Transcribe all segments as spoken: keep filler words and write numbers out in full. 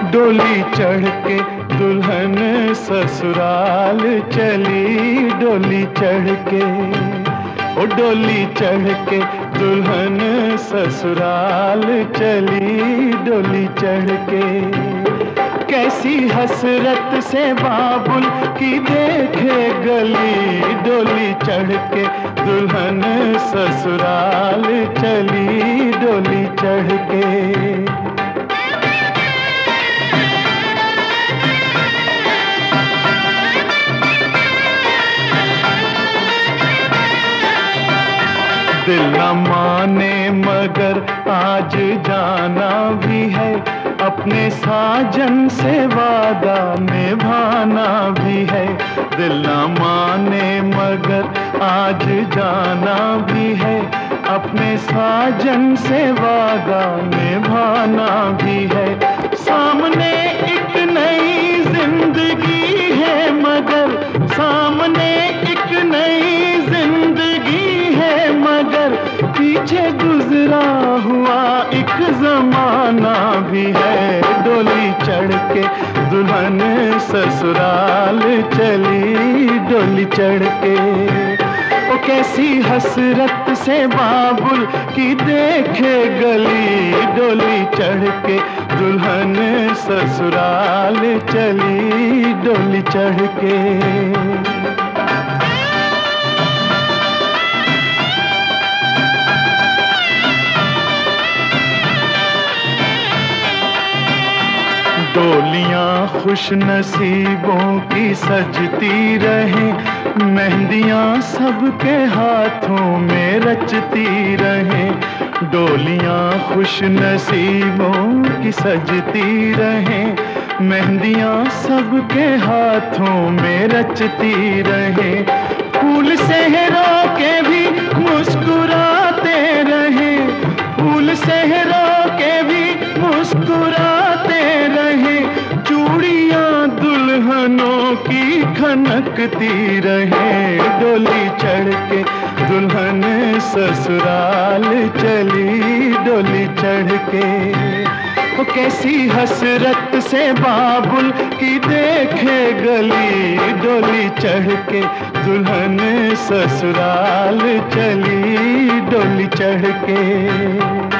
डोली चढ़ के दुल्हन ससुराल चली, डोली चढ़ के, ओ डोली चढ़ के दुल्हन ससुराल चली, डोली चढ़ के। कैसी हसरत से बाबुल की देखे गली, डोली चढ़ के दुल्हन ससुराल चली, डोली चढ़ के। दिल न माने मगर आज जाना भी है, अपने साजन से वादा निभाना भी है। दिल न माने मगर आज जाना भी है, अपने साजन से वादा निभाना भी है। सामने एक नई जिंदगी है मगर, सामने एक नई जिंदगी है मगर, पीछे गुजरा हुआ एक जमाना भी है। डोली चढ़ के दुल्हन ससुराल चली, डोली चढ़ के। ओ कैसी हसरत से बाबुल की देखे गली, डोली चढ़ के दुल्हन ससुराल चली, डोली चढ़ के। डोलियां खुश नसीबों की सजती रहे, मेहंदियां सबके हाथों में रचती रहे। डोलियां खुश नसीबों की सजती रहे, मेहंदियां सबके हाथों में रचती रहे। फूल सेहरों के भी मुस्कुराते रहे, फूल सेहरों के भी मुस्कुराते रहे। चूड़ियां दुल्हनों की खनकती रहे, डोली चढ़ के दुल्हन ससुराल चली, डोली चढ़ के। ओ कैसी हसरत से बाबुल की देखे गली, डोली चढ़ के दुल्हन ससुराल चली, डोली चढ़ के।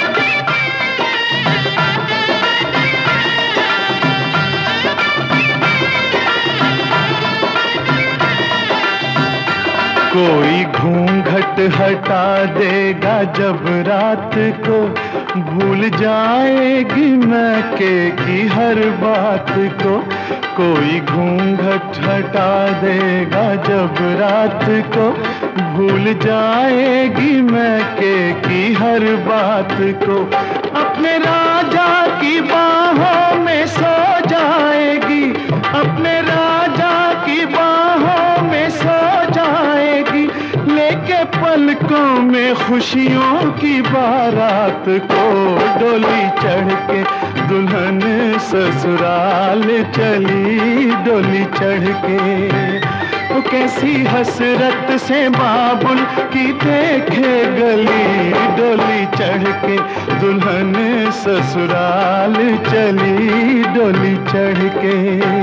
कोई घूंघट हटा देगा जब रात को, भूल जाएगी मैके की हर बात को। कोई घूंघट हटा देगा जब रात को, भूल जाएगी मैके की हर बात को। अपने राजा की बाहों में सो जाएगी, अपने राजा की बाहों में सो जाएगी, लेके पलकों में खुशियों की बारात को। डोली चढ़ के दुल्हन ससुराल चली, डोली चढ़ के। वो कैसी हसरत से बाबुल की देखे गली, डोली चढ़ के दुल्हन ससुराल चली, डोली चढ़ के।